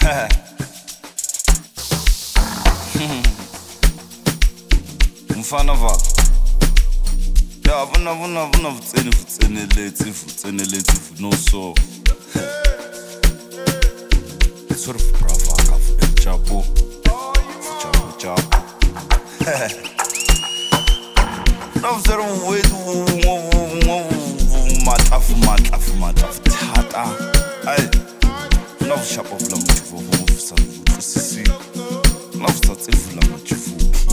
Mfana vaka ya vuna vutseneletse no so sort of brava ka chapo no zero wetu matlafu thata ai no shop of la mutfo mo sa sisi no tsatsifu la mutfo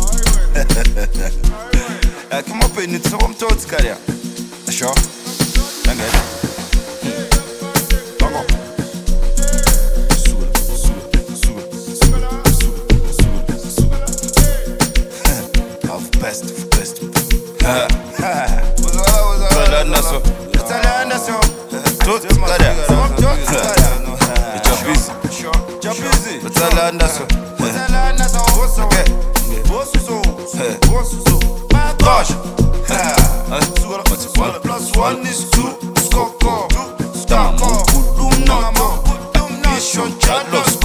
come up in it so I'm told Scaria sure thank you Gosh, plus one is two. Skoko, stamo, no, mission chalos,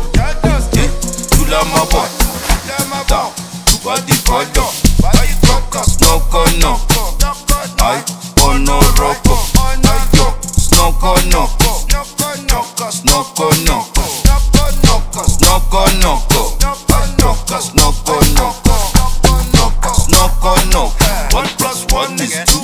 tula mabo, da, body color, snoko no, I ono roko, snoko no, snoko no, snoko no, snoko no. No, 1 plus 1 is 2.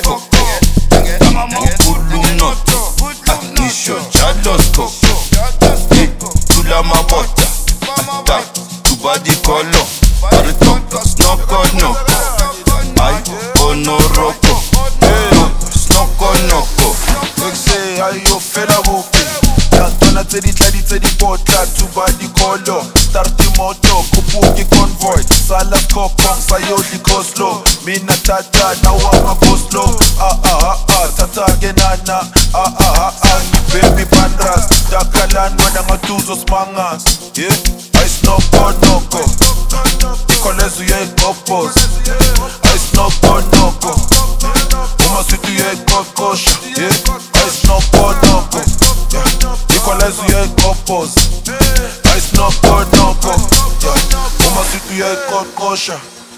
Nisho Chalosko. Tula mabota. Tu body color. Snoko no. I ono roko. Snoko no. Like say how you fella whooping. Tana tedi bota. Tu body color. Start the motor. Kupuki convoy. Salas kokong sayoli koslo. Mina tata na wama koslo. Tata genana. Baby pandras. Dakalan wana ngatuzo smangas. Yeah, I snoko noko. Ikolezu ye kopos. I snoko noko. Umasitu ye kokosha. Yeah, I snoko noko. Ikolezu ye kopos. I snoko noko. Umasitu ye kokosha.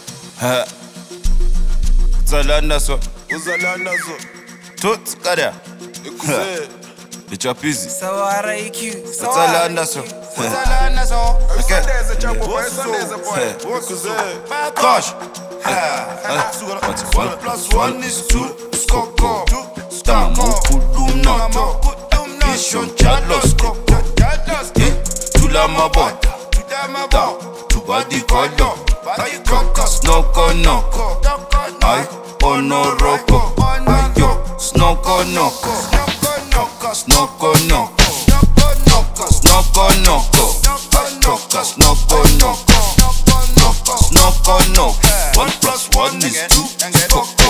Uzalanda so. Tut Scaria. It's your busy. Uzalanda so. Gosh. 1 plus 1 is 2. Skoko. Stamo, no, mission chalos. Tula mabota. Tu body color. Snoko no. I ono roko. Snoko no. Snoko no. Snoko no. Snoko no. Snoko no. 1 plus 1 is 2. Skoko.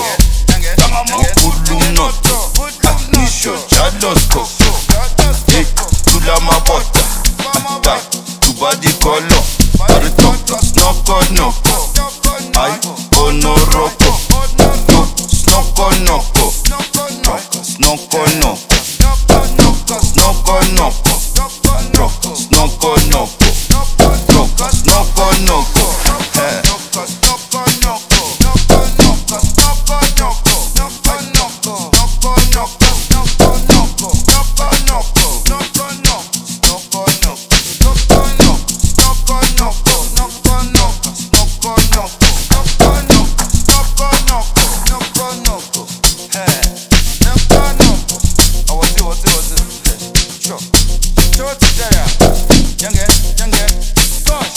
No. Nisho Chalosko. Tula mabota. Tu body color. Snoko no. I ono roko. Snoko no. Snoko no. Snoko no. Snoko no. Snoko no. Young,